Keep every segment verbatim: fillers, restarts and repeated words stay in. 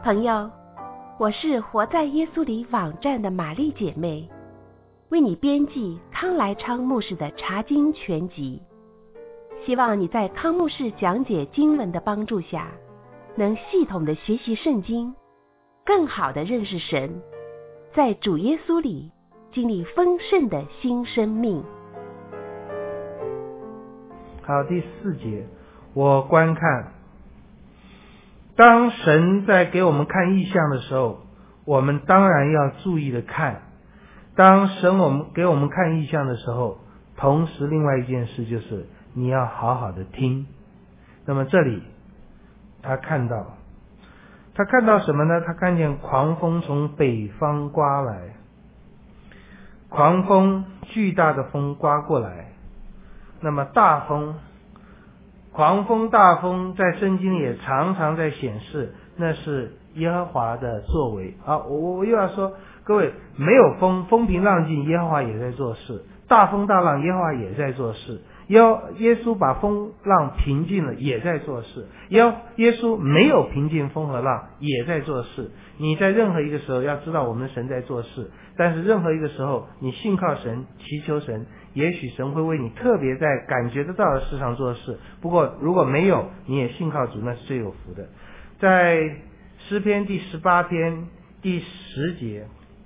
朋友，我是活在耶稣里网站的玛丽姐妹，为你编辑康来昌牧师的查经全集。希望你在康牧师讲解经文的帮助下，能系统的学习圣经，更好的认识神，在主耶稣里经历丰盛的新生命。 好，第四节，我观看，当神在给我们看异象的时候，我们当然要注意的看。当神我们给我们看异象的时候，同时另外一件事就是你要好好的听。那么这里他看到他看到什么呢？他看见狂风从北方刮来，狂风，巨大的风刮过来。那么大风，狂风大风在圣经也常常在显示那是耶和华的作为。好，我我又要说，各位，没有风，风平浪静，耶和华也在做事；大风大浪，耶和华也在做事。耶耶稣把风浪平静了，也在做事；耶耶稣没有平静风和浪，也在做事。你在任何一个时候要知道我们的神在做事，但是任何一个时候你信靠神，祈求神，也许神会为你特别在感觉得到的事上做事。不过如果没有，你也信靠主，那是最有福的。在诗篇第十八篇第十节，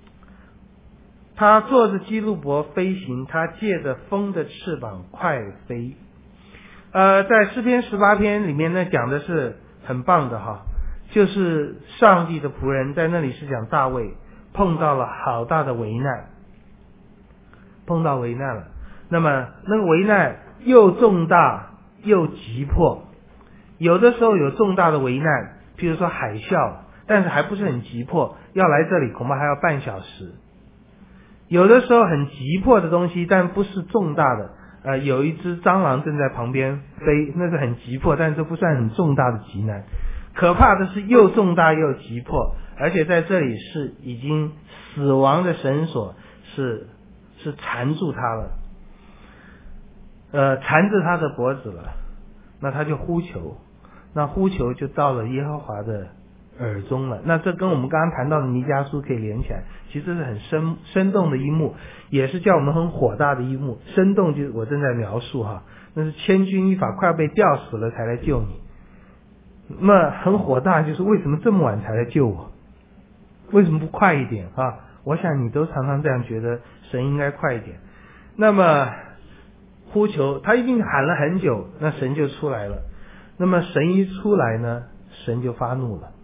他坐着基路伯飞行，他借着风的翅膀快飞。呃，在诗篇十八篇里面呢，讲的是很棒的哈，就是上帝的仆人，在那里是讲大卫碰到了好大的危难，碰到危难了。那么那个危难又重大又急迫，有的时候有重大的危难，譬如说海啸，但是还不是很急迫，要来这里恐怕还要半小时。有的时候很急迫的东西，但不是重大的，呃，有一只蟑螂正在旁边飞，那是很急迫，但这不算很重大的急难。可怕的是又重大又急迫，而且在这里是已经死亡的绳索是是缠住他了，呃，缠着他的脖子了，那他就呼求，那呼求就到了耶和华的耳中了。那这跟我们刚刚谈到的弥迦书可以连起来，其实这是很生生动的一幕，也是叫我们很火大的一幕。生动就是我正在描述哈，那是千钧一发，快要被吊死了才来救你。那很火大就是为什么这么晚才来救我？为什么不快一点啊？我想你都常常这样觉得，神应该快一点。那么呼求，他一定喊了很久，那神就出来了。那么神一出来呢，神就发怒了。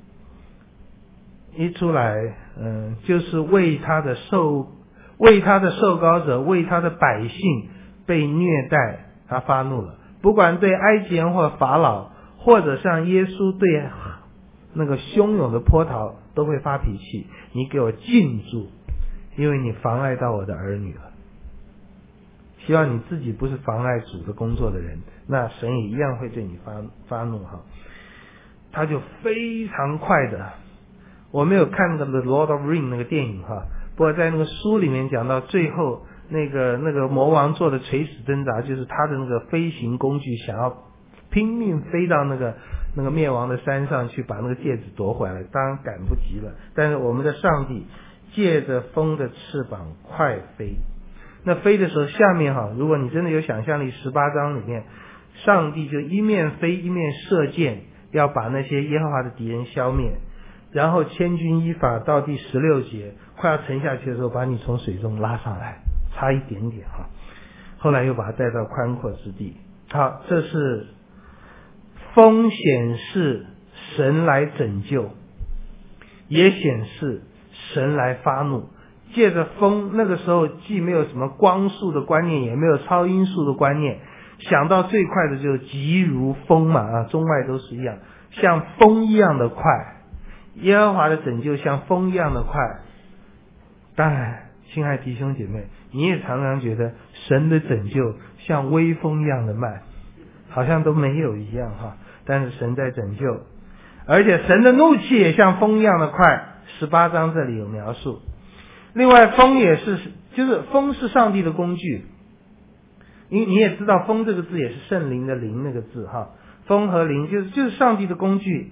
一出来，嗯，就是为他的受，为他的受膏者，为他的百姓被虐待，他发怒了。不管对埃及人或法老，或者像耶稣对那个汹涌的波涛，都会发脾气。你给我禁住，因为你妨碍到我的儿女了。希望你自己不是妨碍主的工作的人，那神也一样会对你发发怒哈。他就非常快的。我没有看那个 The Lord of Ring 那个电影哈，不过在那个书里面讲到最后，那个那个魔王做的垂死挣扎，就是他的那个飞行工具想要拼命飞到那个那个灭亡的山上去把那个戒指夺回来，当然赶不及了。但是我们的上帝借着风的翅膀快飞，那飞的时候下面哈，如果你真的有想象力，十八章里面上帝就一面飞一面射箭，要把那些耶和华的敌人消灭。然后千钧一发到第十六节快要沉下去的时候，把你从水中拉上来，差一点点哈。后来又把它带到宽阔之地。好，这是风显示神来拯救，也显示神来发怒。借着风，那个时候既没有什么光速的观念，也没有超音速的观念，想到最快的就是急如风嘛啊，中外都是一样，像风一样的快。耶和华的拯救像风一样的快。当然，亲爱弟兄姐妹，你也常常觉得神的拯救像微风一样的慢，好像都没有一样哈。但是神在拯救，而且神的怒气也像风一样的快。十八章这里有描述。另外，风也是，就是风是上帝的工具。你你也知道，风这个字也是圣灵的灵那个字哈，风和灵就是就是上帝的工具。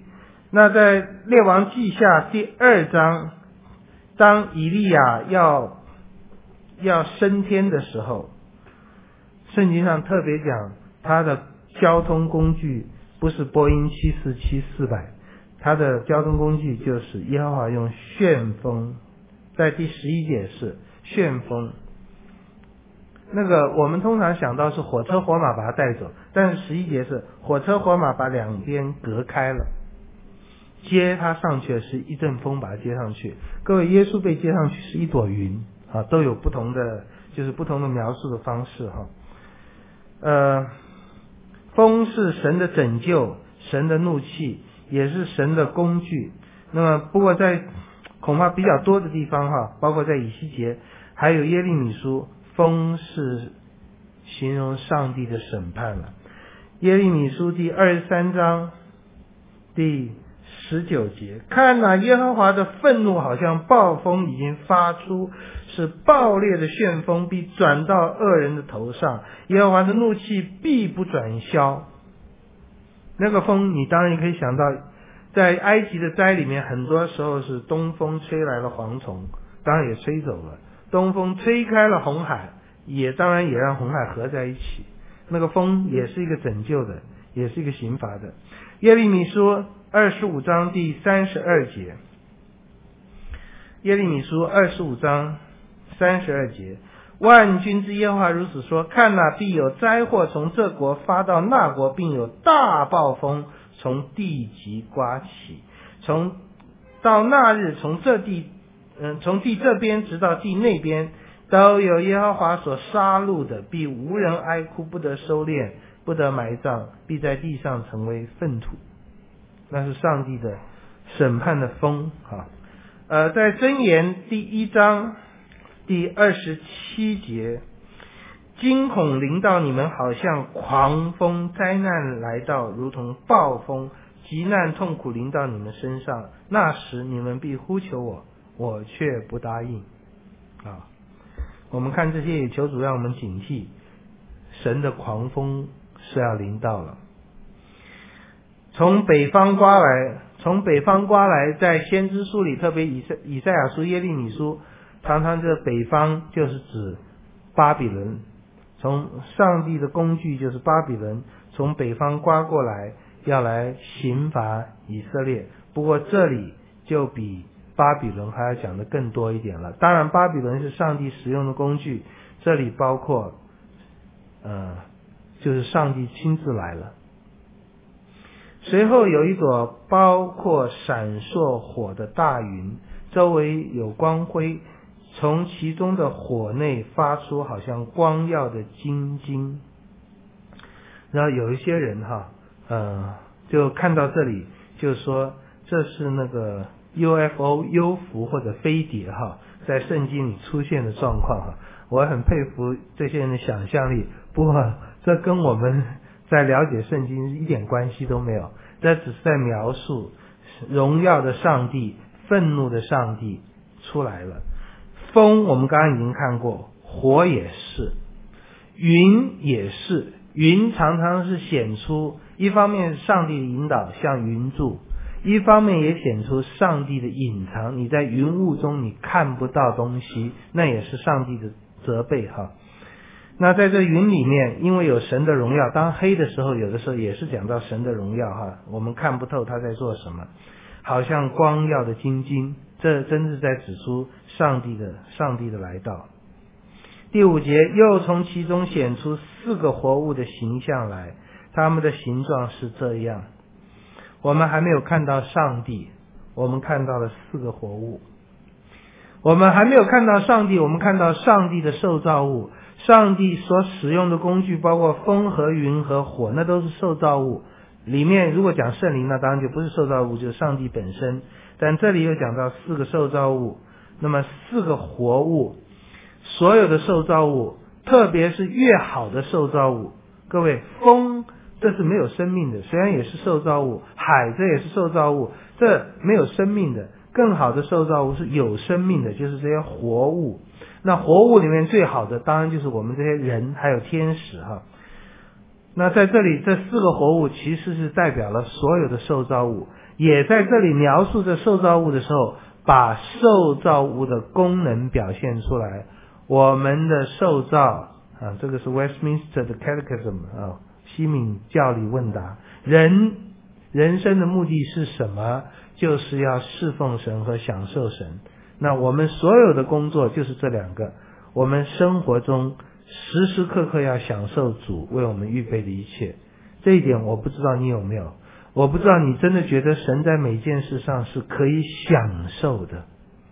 那在列王记下第二章，当以利亚要要升天的时候，圣经上特别讲他的交通工具不是波音七四七四百，他的交通工具就是耶和华用旋风，在第十一节是旋风。那个我们通常想到是火车火马把他带走，但是十一节是火车火马把两边隔开了，接他上去的是一阵风把他接上去。各位，耶稣被接上去是一朵云啊，都有不同的就是不同的描述的方式哈。呃，风是神的拯救，神的怒气，也是神的工具。那么不过在恐怕比较多的地方哈，包括在以西结还有耶利米书，风是形容上帝的审判了。耶利米书第二十三章第十九节，看哪，耶和华的愤怒好像暴风已经发出，是暴烈的旋风必转到恶人的头上，耶和华的怒气必不转消。那个风你当然可以想到，在埃及的灾里面很多时候是东风吹来了蝗虫，当然也吹走了，东风吹开了红海，也当然也让红海合在一起，那个风也是一个拯救的，也是一个刑罚的。耶利米书二十五章第三十二节，耶利米书二十五章三十二节，万军之耶和华如此说，看哪，必有灾祸从这国发到那国，并有大暴风从地极刮起，从到那日，从这地嗯，从地这边直到地那边，都有耶和华所杀戮的，必无人哀哭，不得收敛，不得埋葬，必在地上成为粪土。那是上帝的审判的风啊。呃，在箴言第一章第二十七节，惊恐临到你们，好像狂风；灾难来到，如同暴风；急难痛苦临到你们身上，那时你们必呼求我，我却不答应。啊，我们看这些，也求主让我们警惕，神的狂风是要临到了。从北方刮来，从北方刮来，在先知书里，特别以赛以赛亚书、耶利米书，常常这北方就是指巴比伦，从上帝的工具就是巴比伦，从北方刮过来，要来刑罚以色列。不过这里就比巴比伦还要讲的更多一点了。当然巴比伦是上帝使用的工具，这里包括呃，就是上帝亲自来了。随后有一朵包括闪烁火的大云，周围有光辉，从其中的火内发出好像光耀的金晶。然后有一些人哈，呃，就看到这里就说这是那个 U F O 幽浮或者飞碟哈，在圣经里出现的状况哈。我很佩服这些人的想象力，不过这跟我们在了解圣经一点关系都没有，这只是在描述荣耀的上帝、愤怒的上帝出来了。风我们刚刚已经看过，火也是，云也是。云常常是显出一方面上帝的引导，像云柱，一方面也显出上帝的隐藏，你在云雾中你看不到东西，那也是上帝的责备哈。那在这云里面，因为有神的荣耀，当黑的时候，有的时候也是讲到神的荣耀哈，我们看不透他在做什么，好像光耀的金晶，这真是在指出上帝的上帝的来到。第五节，又从其中显出四个活物的形象来，他们的形状是这样。我们还没有看到上帝，我们看到了四个活物。我们还没有看到上帝，我们看到上帝的受造物。上帝所使用的工具包括风和云和火，那都是受造物。里面如果讲圣灵，那当然就不是受造物，就是上帝本身。但这里又讲到四个受造物，那么四个活物，所有的受造物，特别是越好的受造物，各位，风这是没有生命的，虽然也是受造物，海这也是受造物，这没有生命的。更好的受造物是有生命的，就是这些活物。那活物里面最好的当然就是我们这些人还有天使哈。 那在这里这四个活物其实是代表了所有的受造物，也在这里描述着受造物的时候，把受造物的功能表现出来。我们的受造啊，这个是 Westminster 的 Catechism 啊，西敏教理问答。人人生的目的是什么？就是要侍奉神和享受神。那我们所有的工作就是这两个，我们生活中时时刻刻要享受主为我们预备的一切。这一点我不知道你有没有，我不知道你真的觉得神在每件事上是可以享受的，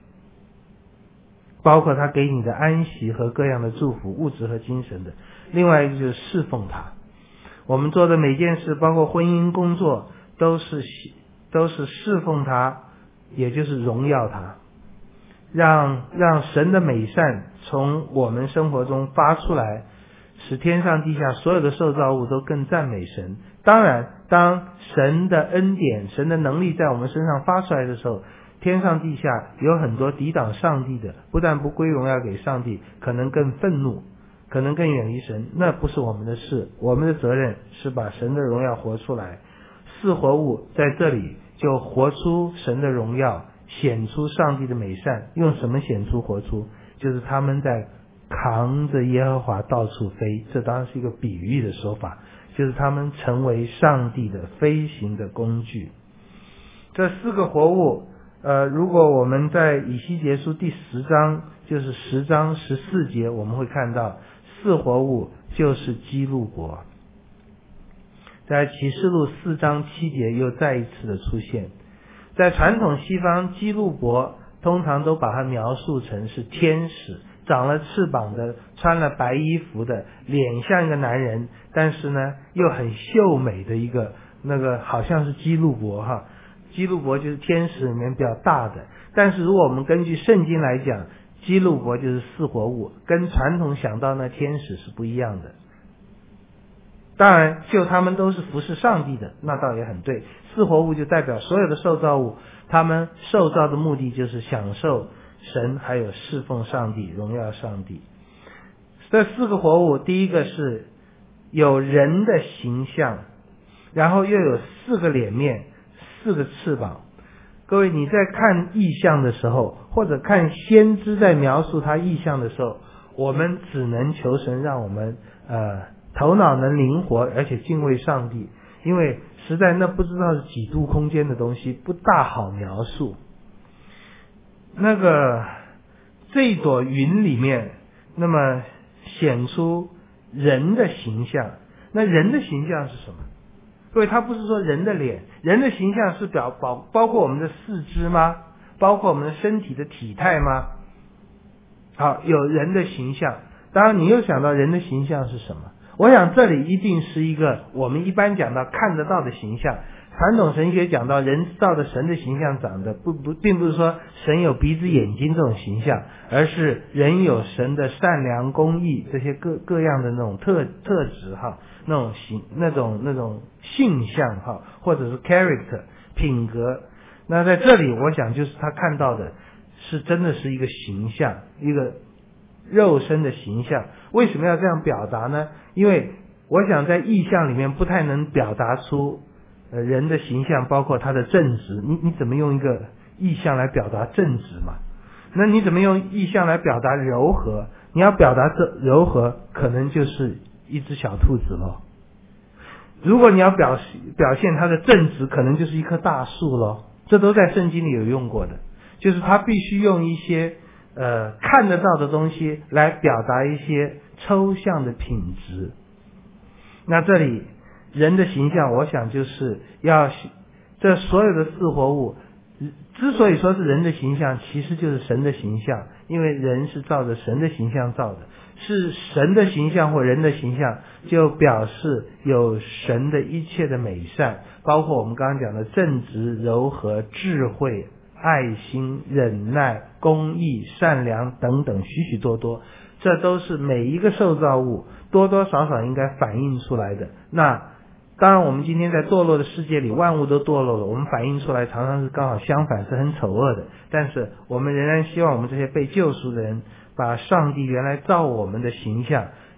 包括他给你的安息和各样的祝福，物质和精神的。另外一个就是侍奉他，我们做的每件事，包括婚姻工作，都是都是侍奉他，也就是荣耀他，让让神的美善从我们生活中发出来，使天上地下所有的受造物都更赞美神。当然，当神的恩典、神的能力在我们身上发出来的时候，天上地下有很多抵挡上帝的，不但不归荣耀给上帝，可能更愤怒，可能更远离神，那不是我们的事。我们的责任是把神的荣耀活出来。四活物在这里就活出神的荣耀，显出上帝的美善。用什么显出活出？就是他们在扛着耶和华到处飞，这当然是一个比喻的说法，就是他们成为上帝的飞行的工具。这四个活物呃，如果我们在以西结书第十章，就是十章十四节，我们会看到四活物就是基路伯。在启示录四章七节又再一次的出现。在传统西方，基路伯通常都把它描述成是天使，长了翅膀的，穿了白衣服的，脸像一个男人，但是呢又很秀美的一个，那个好像是基路伯哈。基路伯就是天使里面比较大的，但是如果我们根据圣经来讲，基路伯就是四活物，跟传统想到那天使是不一样的。当然就他们都是服侍上帝的，那倒也很对。四活物就代表所有的受造物，他们受造的目的就是享受神，还有侍奉上帝，荣耀上帝。这四个活物，第一个是有人的形象，然后又有四个脸面，四个翅膀。各位，你在看异象的时候，或者看先知在描述他异象的时候，我们只能求神让我们呃头脑能灵活，而且敬畏上帝，因为实在那不知道是几度空间的东西，不大好描述。那个这一朵云里面，那么显出人的形象。那人的形象是什么？各位，他不是说人的脸，人的形象是表包包括我们的四肢吗？包括我们的身体的体态吗？好，有人的形象。当然你又想到人的形象是什么？我想这里一定是一个我们一般讲到看得到的形象。传统神学讲到人照着神的形象长的，不不，并不是说神有鼻子眼睛这种形象，而是人有神的善良公义这些各各样的那种特特质哈，那种形那种那种性象哈，或者是 character 品格。那在这里我想就是他看到的是真的是一个形象，一个肉身的形象。为什么要这样表达呢？因为我想在意象里面不太能表达出呃人的形象，包括他的正直。你你怎么用一个意象来表达正直嘛？那你怎么用意象来表达柔和？你要表达这柔和，可能就是一只小兔子咯。如果你要表表现他的正直，可能就是一棵大树咯。这都在圣经里有用过的，就是他必须用一些呃看得到的东西来表达一些抽象的品质。那这里人的形象，我想就是要这所有的四活物之所以说是人的形象，其实就是神的形象，因为人是照着神的形象造的，是神的形象或人的形象，就表示有神的一切的美善，包括我们刚刚讲的正直、柔和、智慧、爱心、忍耐、公义、善良等等许许多多，这都是每一个受造物多多少少应该反映出来的。那当然我们今天在堕落的世界里，万物都堕落了，我们反映出来常常是刚好相反，是很丑恶的。但是我们仍然希望我们这些被救赎的人，把上帝原来造我们的形象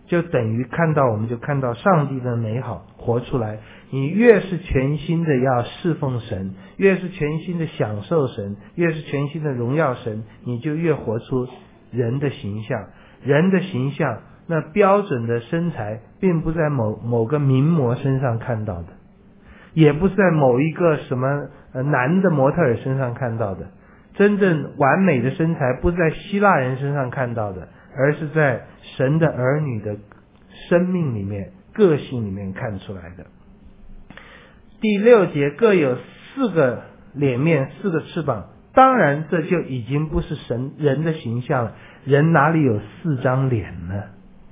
就等于看到我们就看到上帝的美好活出来。你越是全心的要侍奉神，越是全心的享受神，越是全心的荣耀神，你就越活出人的形象。人的形象，那标准的身材并不在某某个名模身上看到的，也不是在某一个什么呃男的模特儿身上看到的。真正完美的身材不是在希腊人身上看到的，而是在神的儿女的生命里面、个性里面看出来的。第六节，各有四个脸面，四个翅膀。当然这就已经不是神人的形象了，人哪里有四张脸呢？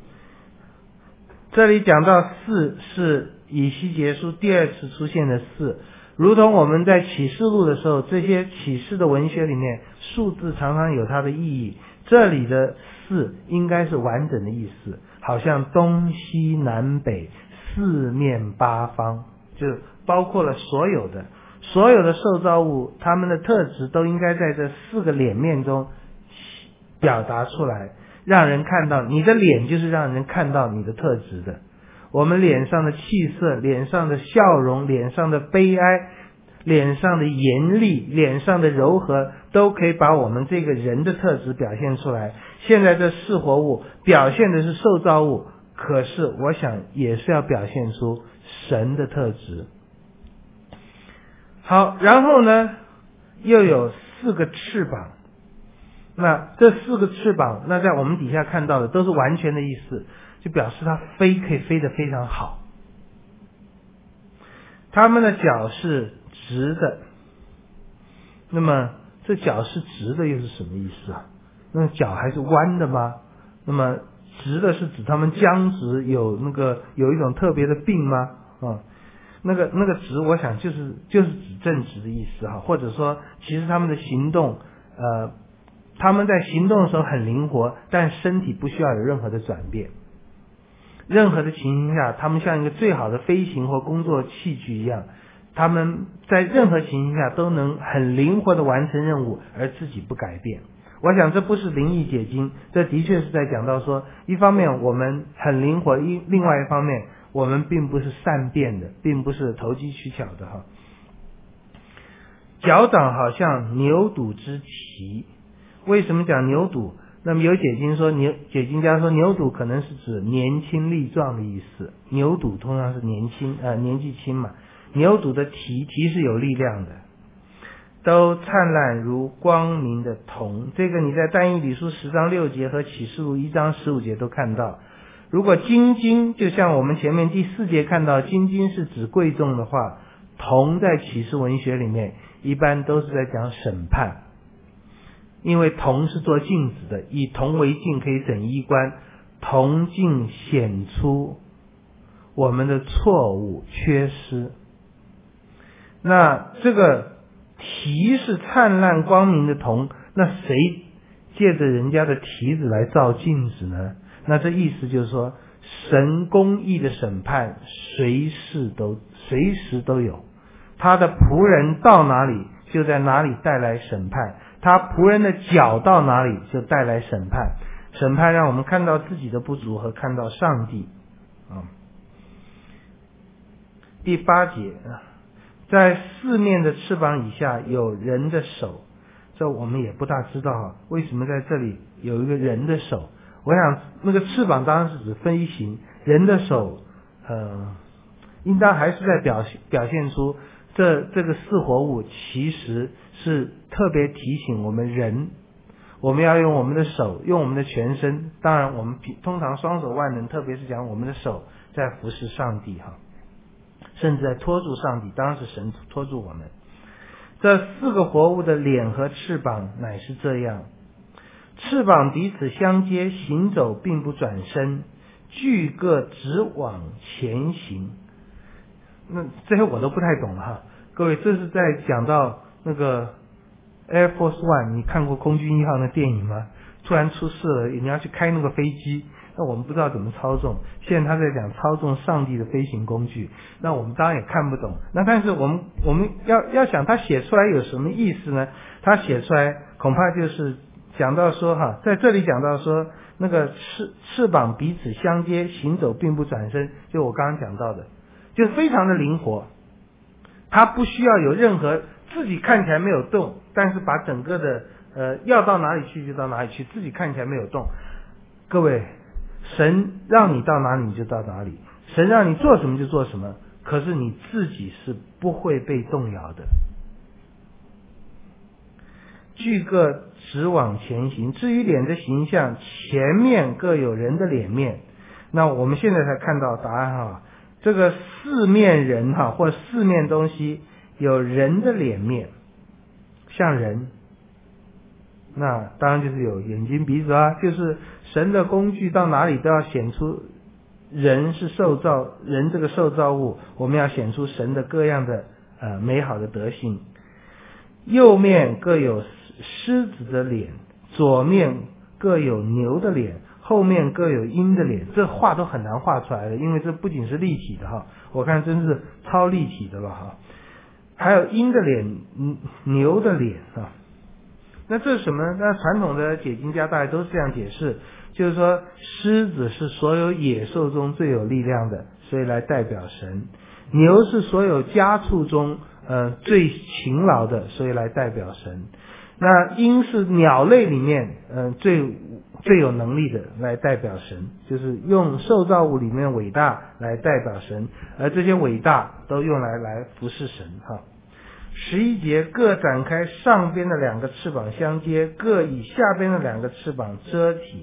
这里讲到四是以西结书第二次出现的四，如同我们在启示录的时候，这些启示的文学里面数字常常有它的意义，这里的四应该是完整的意思，好像东西南北四面八方，就包括了所有的所有的受造物，它们的特质都应该在这四个脸面中表达出来，让人看到。你的脸就是让人看到你的特质的。我们脸上的气色，脸上的笑容，脸上的悲哀，脸上的严厉，脸上的柔和，都可以把我们这个人的特质表现出来。现在这四活物表现的是受造物，可是我想也是要表现出神的特质。好，然后呢又有四个翅膀，那这四个翅膀，那在我们底下看到的都是完全的意思，就表示它飞可以飞得非常好。它们的脚是直的，那么这脚是直的又是什么意思啊？那脚还是弯的吗？那么直的是指它们僵直，有那个有一种特别的病吗？啊，那个那个直，我想就是就是指正直的意思哈，或者说其实他们的行动，呃，他们在行动的时候很灵活，但身体不需要有任何的转变。任何的情形下，他们像一个最好的飞行或工作器具一样，他们在任何情形下都能很灵活的完成任务，而自己不改变。我想这不是灵异解经，这的确是在讲到说，一方面我们很灵活，一另外一方面我们并不是善变的，并不是投机取巧的哈。脚掌好像牛犊之蹄，为什么讲牛犊？那么有解经说牛解经家说牛犊可能是指年轻力壮的意思，牛犊通常是年轻呃年纪轻嘛，牛犊的蹄蹄是有力量的，都灿烂如光明的铜。这个你在但以理书十章六节和启示录一章十五节都看到。如果金金就像我们前面第四节看到金金是指贵重的话，铜在启示文学里面一般都是在讲审判，因为铜是做镜子的，以铜为镜可以整衣冠，铜镜显出我们的错误缺失。那这个蹄是灿烂光明的铜，那谁借着人家的蹄子来照镜子呢？那这意思就是说，神公义的审判随时都随时都有，他的仆人到哪里就在哪里带来审判，他仆人的脚到哪里就带来审判。审判让我们看到自己的不足和看到上帝啊。第八节，在四面的翅膀以下有人的手，这我们也不大知道为什么在这里有一个人的手。我想那个翅膀当然是指飞行，人的手呃，应当还是在表现表现出这这个四活物其实是特别提醒我们人，我们要用我们的手，用我们的全身，当然我们通常双手万能，特别是讲我们的手在服侍上帝哈，甚至在托住上帝，当然是神托住我们。这四个活物的脸和翅膀乃是这样，翅膀彼此相接，行走并不转身，俱各直往前行。那这些我都不太懂哈，各位，这是在讲到那个 Air Force One， 你看过空军一号的电影吗？突然出事了，你要去开那个飞机，那我们不知道怎么操纵。现在他在讲操纵上帝的飞行工具，那我们当然也看不懂。那但是我们我们要要想他写出来有什么意思呢？他写出来恐怕就是讲到说哈，在这里讲到说那个翅翅膀彼此相接，行走并不转身，就我刚刚讲到的，就非常的灵活，它不需要有任何自己看起来没有动，但是把整个的呃要到哪里去就到哪里去，自己看起来没有动。各位，神让你到哪里你就到哪里，神让你做什么就做什么，可是你自己是不会被动摇的。俱各直往前行，至于脸的形象，前面各有人的脸面。那我们现在才看到答案哈，这个四面人哈，或四面东西有人的脸面，像人，那当然就是有眼睛鼻子啊，就是神的工具到哪里都要显出人是受造，人这个受造物，我们要显出神的各样的呃美好的德性。右面各有狮子的脸，左面各有牛的脸，后面各有鹰的脸。这画都很难画出来的，因为这不仅是立体的哈，我看真是超立体的了哈。还有鹰的脸，牛的脸啊。那这是什么呢？那传统的解经家大概都是这样解释，就是说狮子是所有野兽中最有力量的，所以来代表神；牛是所有家畜中呃最勤劳的，所以来代表神。那鹰是鸟类里面呃最最有能力的，来代表神，就是用受造物里面伟大来代表神，而这些伟大都用来来服侍神哈。十一节，各展开上边的两个翅膀相接，各以下边的两个翅膀遮体。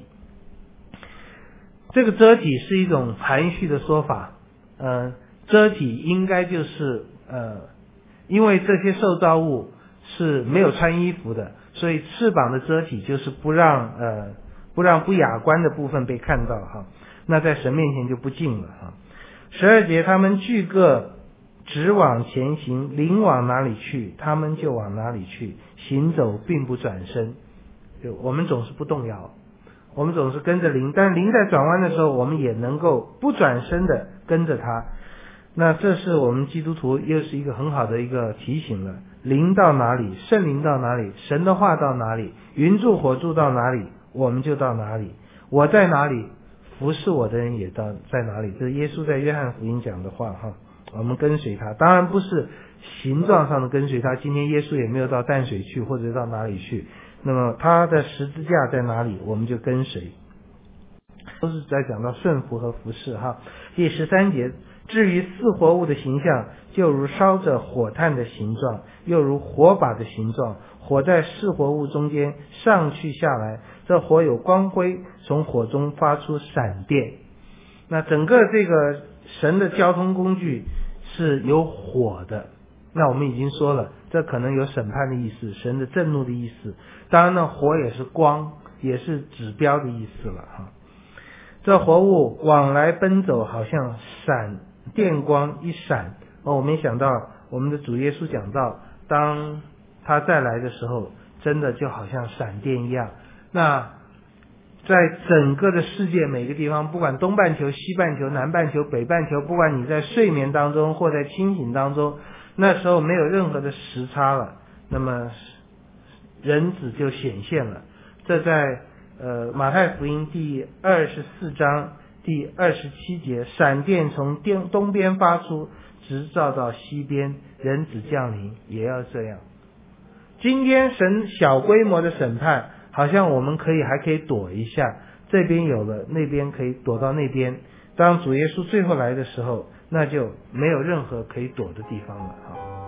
这个遮体是一种含蓄的说法，呃，遮体应该就是呃，因为这些受造物是没有穿衣服的，所以翅膀的遮体就是不让呃不让不雅观的部分被看到哈，那在神面前就不敬了哈。十二节，他们俱各直往前行，灵往哪里去，他们就往哪里去，行走并不转身。就我们总是不动摇，我们总是跟着灵，但是灵在转弯的时候，我们也能够不转身的跟着它。那这是我们基督徒又是一个很好的一个提醒了。灵到哪里，圣灵到哪里，神的话到哪里，云柱火柱到哪里，我们就到哪里。我在哪里，服侍我的人也到在哪里。这是耶稣在约翰福音讲的话哈。我们跟随他，当然不是形状上的跟随他，今天耶稣也没有到淡水去或者到哪里去，那么他的十字架在哪里，我们就跟随，都是在讲到顺服和服侍哈。第十三节，至于四活物的形象，就如烧着火炭的形状，又如火把的形状，火在四活物中间上去下来，这火有光辉，从火中发出闪电。那整个这个神的交通工具是有火的，那我们已经说了，这可能有审判的意思，神的震怒的意思，当然呢，火也是光，也是指标的意思了哈。这活物往来奔走，好像闪电光一闪哦，我没想到我们的主耶稣讲到，当他再来的时候，真的就好像闪电一样。那在整个的世界每个地方，不管东半球、西半球、南半球、北半球，不管你在睡眠当中或在清醒当中，那时候没有任何的时差了，那么人子就显现了。这在呃马太福音第二十四章第二十七节，闪电从东边发出，直照到西边，人子降临也要这样。今天神小规模的审判，好像我们可以还可以躲一下，这边有了，那边可以躲到那边。当主耶稣最后来的时候，那就没有任何可以躲的地方了。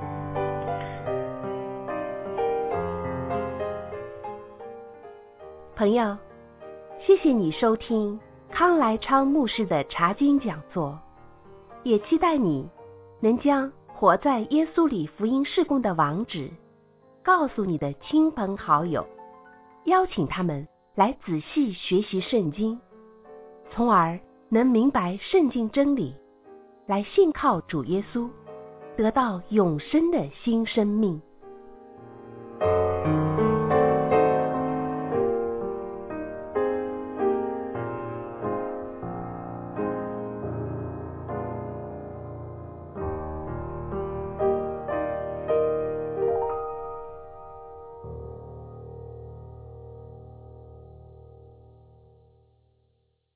朋友，谢谢你收听康来昌牧师的查经讲座，也期待你能将活在耶稣里福音事工的网址告诉你的亲朋好友，邀请他们来仔细学习圣经，从而能明白圣经真理，来信靠主耶稣，得到永生的新生命。